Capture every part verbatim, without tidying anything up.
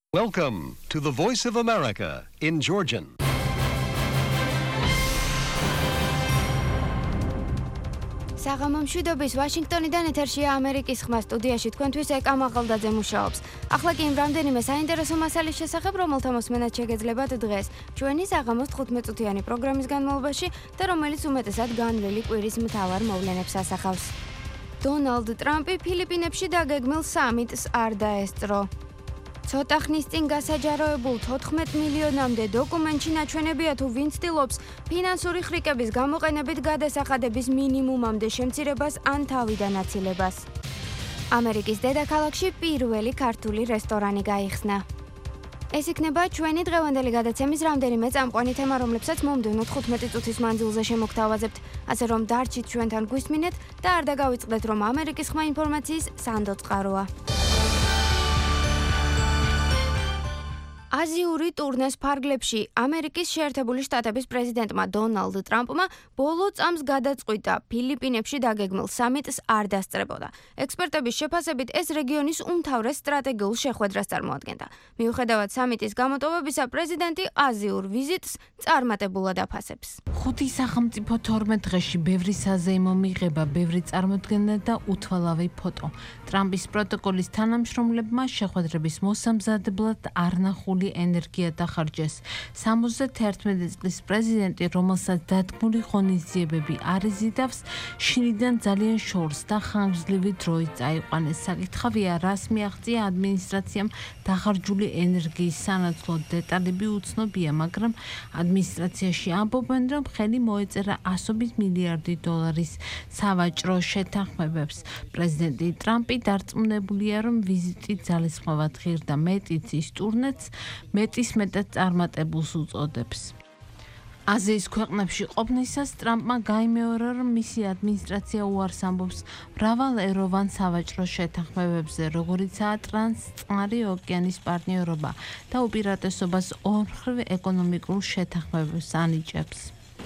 Welcome to the Voice of America in Georgian. საღამო მშვიდობის ვაშინგტონიდან ეთერშია ამერიკის ხმა სტუდიაში თქვენთვის ეკა მაღალდაძე მუშაობს. ახლა კი იმ რამდენიმე საინტერესო მასალის შესახებ, რომელთა მოსმენაც შეგეძლებათ დღეს. ჩვენი საღამოს თხუთმეტ-წუთიანი პროგრამის განმავლობაში და რომელიც უმეტესად განვლილი კვირის მთავარ მოვლენებს ასახავს. დონალდ ტრამპი ფილიპინებში დაგეგმილ სამიტს არ დაესწრო. ცოტა ხნის წინ გასაჯაროებულ თოთხმეტ მილიონამდე დოკუმენტში ნაჩვენებია თუ ვინ ცდილობს ფინანსური ხრიკების გამოყენებით გადასახადების მინიმუმამდე შემცირებას ან თავიდან აცილებას. ამერიკის დედაქალაქში პირველი ქართული რესტორანი გაიხსნა. ეს იქნება ჩვენი დღევანდელი გადაცემის რამდენიმე წამყვანი თემა, რომლებსაც მომდევნო თხუთმეტი წუთის მანძილზე შემოგთავაზებთ, ასე რომ დარჩით ჩვენთან გვისმინეთ და არ დაგავიწყდეთ, რომ ამერიკის ხმა ინფორმაციის სანდო წყაროა. აზიური ტურნეს ფარგლებში ამერიკის შეერთებული შტატების პრეზიდენტმა დონალდ ტრამპმა ბოლო წამს გადაწყვიტა ფილიპინებში დაგეგმილ სამიტს არ დასწრებოდა. ექსპერტების შეფასებით ეს რეგიონის უმთავრეს სტრატეგიულ შეხვედრას წარმოადგენდა. მიუხედავად სამიტის გამოტოვებისა, პრეზიდენტი აზიურ ვიზიტს წარმატებულად აფასებს. ხუთი სახელმწიფო თორმეტ დღეში ბევრი საზეიმო მიღება, ბევრი წარმოდგენა და უთვალავი ფოტო. ტრამპის პროტოკოლის თანამშრომლებმა შეხვედრების მოსამზადებლად არ ნახული ენერგია დახარჯეს. სამოცდაერთმეტი წლის პრეზიდენტი, რომელსაც დადგმული ღონისძიებები არ იზიდავს, შინიდან ძალიან შორს და ხანგრძლივი დროით წაიყვანეს. საკითხავია, რას მიაღწია ადმინისტრაციამ დახარჯული ენერგიის სანაცვლოდ. დეტალები უცნობია, მაგრამ ადმინისტრაციაში ამბობენ, რომ ხელი მოეწერა ასობით მილიარდი დოლარის სავაჭრო შეთანხმებებს. პრეზიდენტი ტრამპი დარწმუნებულია, რომ ვიზიტი ძალისხმევად ღირდა. მეტიც ის ტურნეც მეტის მეტად წარმატებულს უწოდებს. აზიის ქვეყნებში ყოფნისას ტრამპმა გაიმეორა, რომ მისი ადმინისტრაცია უარს ამბობს მრავალეროვან სავაჭრო შეთანხმებებზე, როგორიცაა ტრანსწყნარი ოკეანის პარტნიორობა და უპირატესობას ორმხრივ ეკონომიკურ შეთანხმებებს ანიჭებს.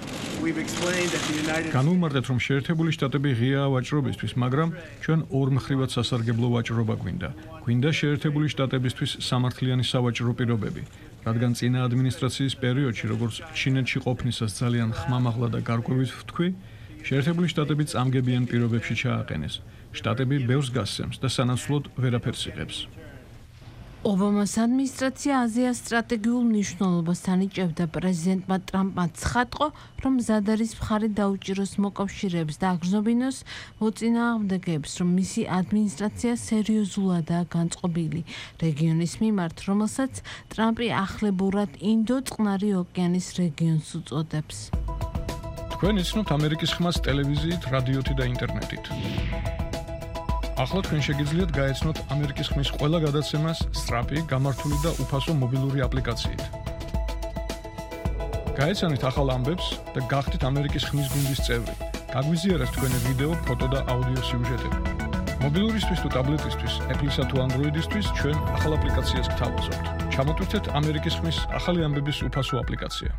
განვუმარტეთ, რომ შეერთებული შტატები ღიაა ვაჭრობისთვის, მაგრამ ჩვენ ორმხრივად სასარგებლო ვაჭრობა გვინდა. გვინდა შეერთებული შტატებისთვის სამართლიანი სავაჭრო პირობები, რადგან წინა ადმინისტრაციის პერიოდში, როგორც ჩინეთში ყოფნისას ძალიან ხმამაღლა და გარკვევით ვთქვი, შეერთებული შტატები წამგებიან პირობებში ჩააყენეს. შტატები ბევრს გასცემს და სანაცვლოდ ვერაფერს იღებს. ობამას ადმინისტრაცია აზიას სტრატეგიულ მნიშვნელობას ანიჭებდა. პრეზიდენტმა ტრამპმა ცხადყო, რომ მზად არის მხარი დაუჭიროს მოკავშირეებს და აგრძნობინოს მოწინააღმდეგეებს, რომ მისი ადმინისტრაცია სერიოზულადაა განწყობილი რეგიონის მიმართ, რომელსაც ტრამპი ახლებურად ინდო-წყნარი ოკეანის რეგიონს უწოდებს. თქვენ იცნობთ ამერიკის ხმას ტელევიზიით, რადიოთი და ინტერნეტით. ახლა თქვენ შეგიძლიათ გაეცნოთ ამერიკის ხმის ყველა გადაცემას სწრაფი, გამართული და უფასო მობილური აპლიკაციით. გაეცანით ახალ ამბებს და გახდით ამერიკის ხმის გუნდის წევრი. გაგვიზიარეთ თქვენი ვიდეო, ფოტო და აუდიო სიუჟეტები. მობილურისთვის თუ ტაბლეტისთვის, Apple-ისა თუ Android-ისთვის ჩვენ ახალ აპლიკაციას გთავაზობთ. ჩამოტვირთეთ ამერიკის ხმის ახალი ამბების უფასო აპლიკაცია.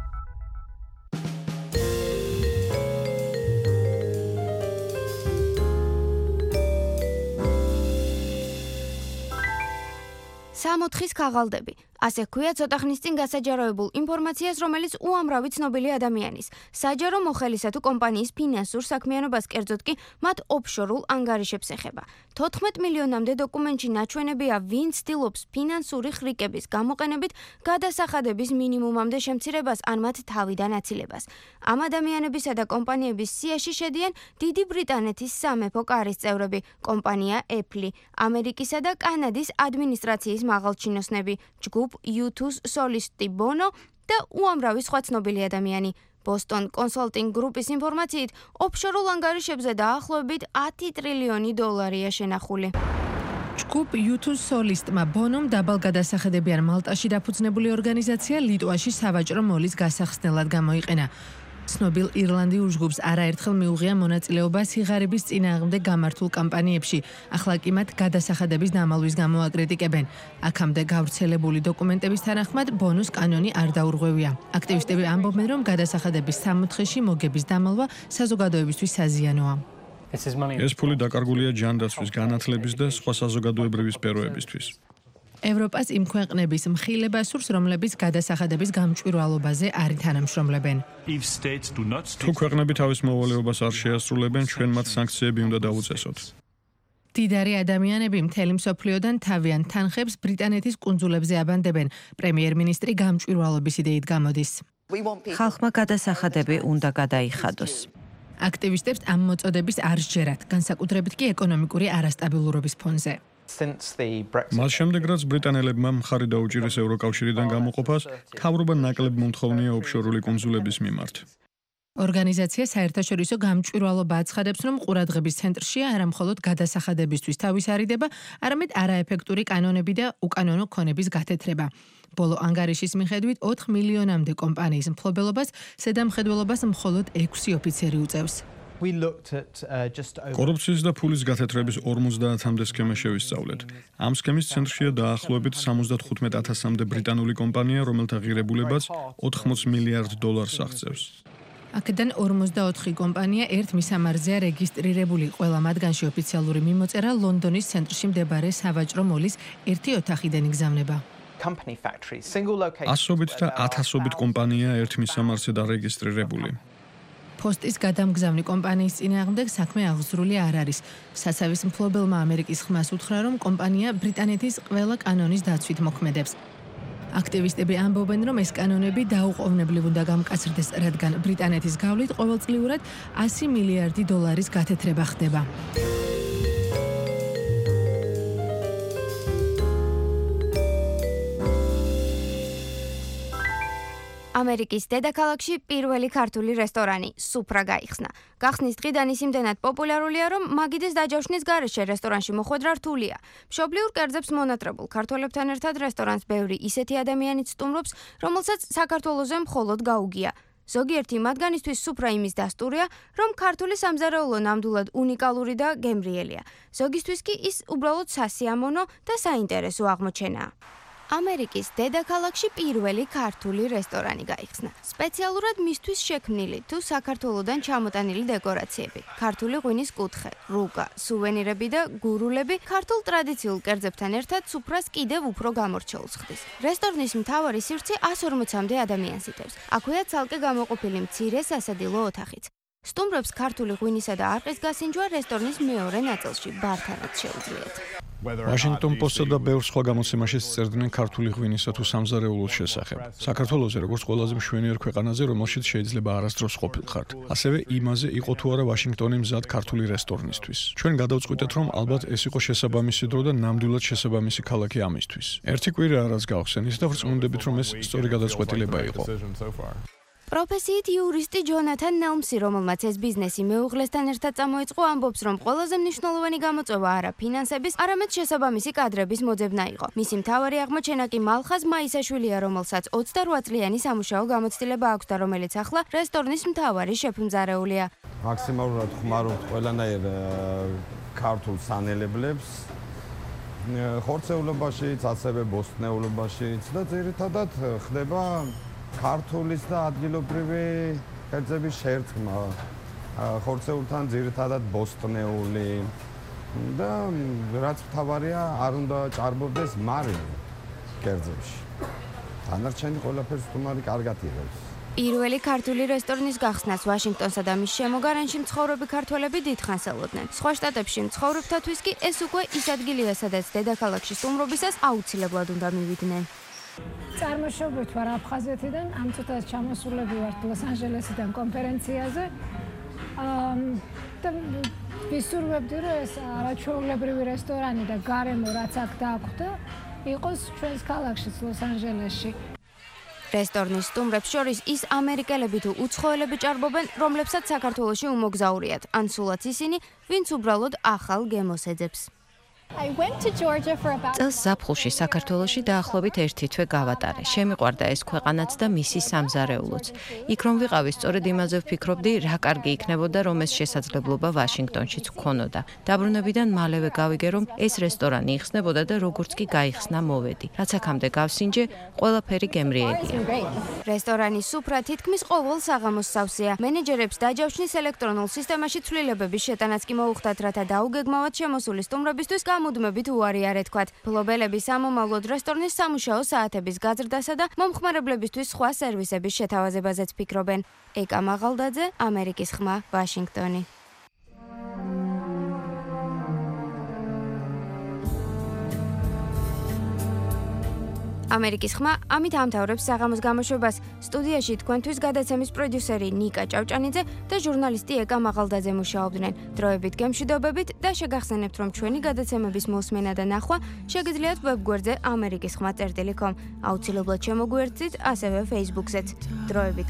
სამოთხის ქაღალდები. ასე ჰქვია ცოტა ხნის წინ გასაჯაროებულ ინფორმაციას, რომელიც უამრავი ცნობილი ადამიანის, საჯარო მოხელისა თუ კომპანიის ფინანსურ საქმიანობას, კერძოდ კი მათ ოფშორულ ანგარიშებს ეხება. თოთხმეტ მილიონამდე დოკუმენტში ნაჩვენებია, ვინ ცდილობს ფინანსური ხრიკების გამოყენებით გადასახადების მინიმუმამდე შემცირებას ან მათ თავიდან აცილებას. ამ ადამიანებისა და კომპანიების სიაში შედიან დიდი ბრიტანეთის სამეფო კარის წევრები, კომპანია Apple, ამერიკისა და კანადის ადმინისტრაციის მაღალჩინოსნები, ჯგუფ YouTube სოლისტი ბონო და უამრავი სხვა ცნობილი ადამიანი. Boston Consulting Group-ის ინფორმაციით, ოფშორულ ანგარიშებზე დაახლოებით ათი ტრილიონი დოლარია შენახული. ჯგუფ YouTube სოლისტმა ბონომ დაბალ გადასახედებიან მალტაში დაფუძნებული ორგანიზაცია ლიტვაში სავაჭრო მოლის გასახსნელად გამოიყენა. ცნობილ ირლანდიურ ჯგუფს არაერთხელ მიუღია მონაწილეობა სიღარიბის წინააღმდეგ გამართულ კამპანიებში. ახლა კი მათ გადასახადების დამალვის გამო აკრიტიკებენ. აქამდე გავრცელებული დოკუმენტების თანახმად ბონუს კანონი არ დაურღვევია. აქტივისტები ამბობენ, რომ გადასახადების სამოთხეში მოგების დამალვა საზოგადოებისთვის საზიანოა. ეს ფული დაკარგულია ჯანდაცვის, განათლების და სხვა საზოგადოებრივი სფეროებისთვის. ევროპას იმ ქვეყნების მხილება სურს, რომლებიც გადასახადების გამჭვირვალობაზე არ თანამშრომლებენ. თუ ქვეყნები თავის მოვალეობას არ შეასრულებენ, ჩვენ მათ სანქციები უნდა დავუწესოთ. დიდარი ადამიანები მთელი მსოფლიოდან თავიანთ თანხებს ბრიტანეთის კუნძულებზე აბანდებენ. პრემიერ-მინისტრი გამჭვირვალობის იდეით გამოდის. ხალხმა გადასახადები უნდა გადაიხადოს. აქტივისტებს ამ მოწოდების არ სჯერათ, განსაკუთრებით კი ეკონომიკური არასტაბილურობის ფონზე. მას შემდეგ, რაც ბრიტანელებმა მხარი დაუჭირეს ევროკავშირიდან გამოყოფას, მთავრობა ნაკლებ მომთხოვნია ოფშორული კუნძულების მიმართ. ორგანიზაცია საერთაშორისო გამჭვირვალობა აცხადებს, რომ ყურადღების ცენტრშია არა მხოლოდ გადასახადებისთვის თავის არიდება, არამედ არაეფექტური კანონები და უკანონო ქონების გათეთრება. ბოლო ანგარიშის მიხედვით ოთხ მილიონამდე კომპანიის მფლობელობას ზედამხედველობას მხოლოდ ექვსი ოფიცერი უწევს. კორუფციის და ფულის გათეთრების ორმოცდაათამდე სქემა შევისწავლეთ. ამ სქემის ცენტრშია დაახლოებით სამოცდათხუთმეტ ათასამდე ბრიტანული კომპანია, რომელთა ღირებულებაც ოთხმოც მილიარდ დოლარს აღწევს. აქედან ორმოცდაოთხი კომპანია ერთ მისამართზეა რეგისტრირებული, ყველა მათგანში ოფიციალური მიმოწერა ლონდონის ცენტრში მდებარე სავაჭრო მოლის ერთი ოთახიდან იგზავნება. ასობით და ათასობით კომპანია ერთ მისამართზე დარეგისტრირებული. ფოსტის გადამგზავნი კომპანიის წინააღმდეგ საქმე აღზრული არ არის. სასავის მფლობელმა ამერიკის ხმას უთხრა, რომ კომპანია ბრიტანეთის ყველა კანონის დაცვით მოქმედებს. აქტივისტები ამბობენ, რომ ეს კანონები დაუყოვნებლივ უნდა გამკაცრდეს, რადგან ბრიტანეთის გავლით ყოველწლიურად ასი მილიარდი დოლარის გათეთრება ხდება. ამერიკის დედაქალაქში პირველი ქართული რესტორანი სუფრა გაიხსნა. გახსნის დღიდან ის იმდენად პოპულარულია, რომ მაგიდეს დაჯავშნის გარეშე რესტორანში მოხვედრა რთულია. მშობლიურ კერძებს მონატრებულ ქართველებთან ერთად რესტორანს ბევრი ისეთი ადამიანიც სტუმრობს, რომელსაც საქართველოზე მხოლოდ გაუგია. ზოგიერთი მათგანისთვის სუფრა იმის დასტურია, რომ ქართული სამზარეულო ნამდვილად უნიკალური და გემრიელია. ზოგისთვის კი ის უბრალოდ სასიამოვნო და საინტერესო აღმოჩენაა. ამერიკის დედაქალაქში პირველი ქართული რესტორანი გაიხსნა. სპეციალურად მისთვის შექმნილი თუ საქართველოდან ჩამოტანილი დეკორაციები, ქართული ღვინის კუთხე, რუკა, სუვენირები და გურულები ქართულ ტრადიციულ კერძებთან ერთად სუფრას კიდევ უფრო გამორჩეულს ხდის. რესტორნის მთავარი სივრცე ასი ორმოცამდე ადამიანს იტევს. აქვეა ცალკე გამოყოფილი მცირე სასადილო ოთახიც. სტუმრებს ქართული ღვინისა და არყის გასინჯვა რესტორნის მეორე ნაწილში ბართანაც შეუძლიათ. Washington Post-ს და ბევრ სხვა გამოცემაში წერდნენ ქართული ღვინისა თუ სამზარეულოს შესახებ. საქართველოზე როგორც ყველაზე მშვენიერ ქვეყანაზე, რომელშიც შეიძლება არასდროს ყოფილიყართ. ასევე იმაზე იყო თუ არა ვაშინგტონი მზად ქართული რესტორნისთვის. ჩვენ გადავწყვიტეთ, რომ ალბათ ეს იყო შესაბამისი დრო და ნამდვილად შესაბამისი ქალაქი ამისთვის. ერთი კვირა არას გავხსენით და ვწმუნდებით, რომ ეს სწორი გადაწყვეტილება იყო. პროფესიით იურისტი ჯონათან ნელმსი, რომელმაც ეს ბიზნესი მეუღლესთან ერთად წამოიწყო, ამბობს, რომ ყველაზე მნიშვნელოვანი გამოწვევა არა ფინანსების, არამედ შესაბამისი კადრების მოძებნა იყო. მისი მთავარი აღმოჩენა კი მალხაზ მაისაშვილია, რომელსაც ოცდარვა წლიანი სამუშაო გამოცდილება აქვს და რომელიც ახლა რესტორნის მთავარი შეფმძარეულია. მაქსიმალურად ხმარობთ ყველანაირ ქართულ სანელებლებს, ხორცეულობაშიც, ასევე ბოსტნეულობაშიც და ძირითადად ხდება ქართულის და ადგილობრივი კერძების შერწყმა. ხორცეულთან ძირითადად ბოსტნეული და რაც მთავარია, არ უნდა ჭარბობდეს მარილი კერძებში. დანარჩენი ყველაფერს თუმარი კარგად იღებს. პირველი ქართული რესტორნის გახსნას ვაშინგტონსა და მის შემოგარენში მცხოვრები ქართველები დიდხანს ელოდნენ. სხვა შტატებში მცხოვრებთათვის კი ეს უკვე ის ადგილია, სადაც დედაქალაქში სტუმრობისას აუცილებლად უნდა მივიდნენ. წარმოშობით ვარ აფხაზეთიდან, ამ წუთას ჩამოსულები ვართ ლოს-ანჯელესიდან კონფერენციაზე. და ვისურვებდი, რომ ეს არაჩვეულებრივი რესტორანი და გარემო რაც აქ დააქვთ, იყოს ჩვენს ქალაქშიც ლოს-ანჯელესში. რესტორნის სტუმრებს შორის ის ამერიკელები თუ უცხოელები ჭარბობენ, რომლებსაც საქართველოში უმოგზაურიათ, ან სულაც ისინი, ვინც უბრალოდ ახალ გემოს ეძებს. წელს ზაფხულში საქართველოში დაახლოებით ერთი თვე გავატარე. შემიყვარდა ეს ქვეყანაც და მისი სამზარეულოც. იქ რომ ვიყავი, სწორედ იმაზე ვფიქრობდი, რა კარგი იქნებოდა, რომ ეს შესაძლებლობა ვაშინგტონშიც ვქონოდა. დაბრუნებიდან მალევე გავიგე, რომ ეს რესტორანი იხსნებოდა და როგორც კი გაიხსნა მოვედი. რაც აქამდე გავსინჯე, ყველაფერი გემრიელია. რესტორანის სუფრა თითქმის ყოველ საღამოს სავსეა. მენეჯერებს დაჯავშნის ელექტრონულ სისტემაში ცვლილებების შეტანაც კი მოუხდათ, რათა დაუგეგმავად შემოსული სტუმრებისთვის გამუდმებით უარი არ ეთქვათ. ფლობელები სამომავლოდ რესტორნის სამუშაო საათების გაზრდასა და მომხმარებლებისთვის სხვა სერვისების შეთავაზებაზეც ფიქრობენ. ეკა მაღალდაძე, ამერიკის ხმა, ვაშინგტონი. ამერიკის ხმა ამით ამთავრებს საღამოს გამოშვებას. სტუდიაში თქვენთვის გადაცემის პროდიუსერი ნიკა ჭავჭანიძე და ჟურნალისტი ეკა მაღალდაძე მუშაობდნენ. დროებით გემშვიდობებით და შეგახსენებთ, რომ ჩვენი გადაცემების მოსმენა და ნახვა შეგიძლიათ ვებგვერდზე ამერიკის ხმა წერტილი კომ. აუცილებლად შემოგვიერთდით ასევე Facebook-ზეც. დროებით.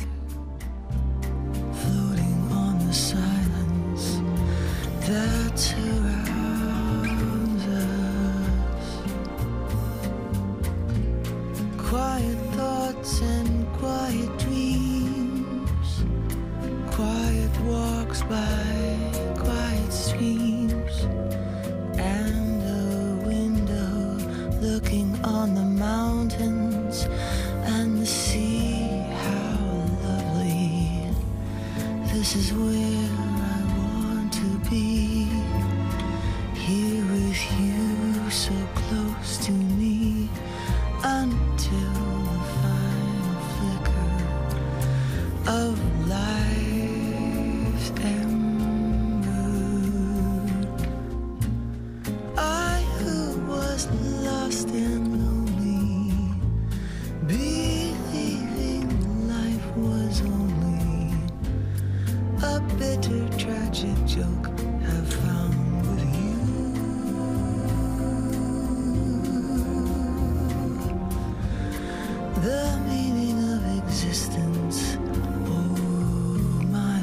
Quiet thoughts and quiet dreams, quiet walks by quiet streams, and a window looking on the mountains and the sea. How lovely! This is where I want to be, here with you, so close to me. Until the final flicker of life's ember, I who was lost and lonely, believing life was only a bitter, tragic joke, have found with you the meaning of existence. Oh, my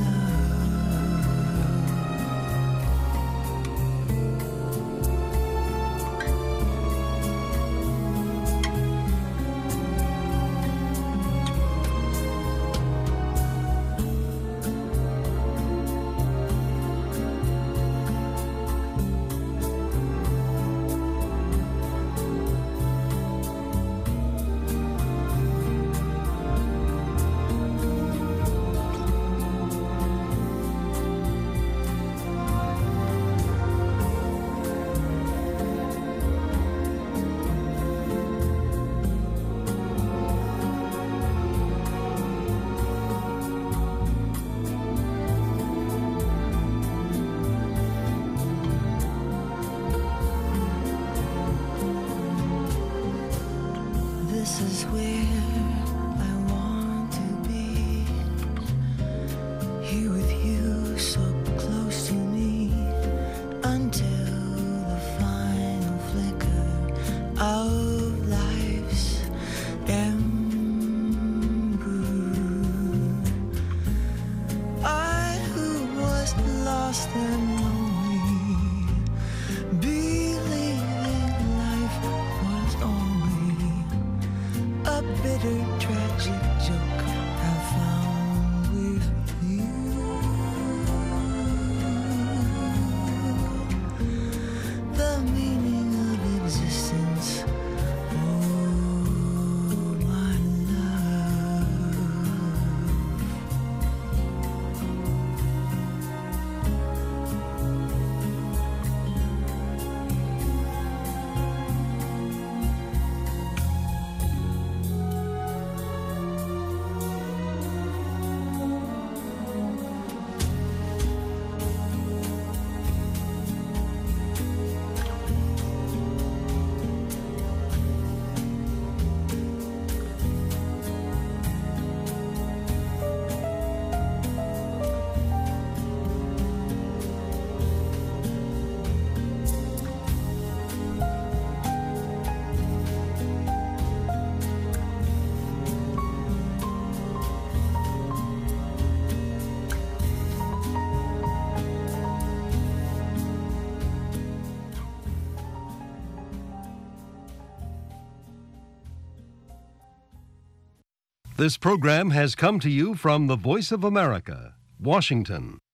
This is where I want to be, here with you, so close to me, until the final flicker of life's ember. I who was lost and lonely, believing life was only a bitter, tragic joke, I found with you the meaning of existence. Oh, my love. This program has come to you from the Voice of America, Washington.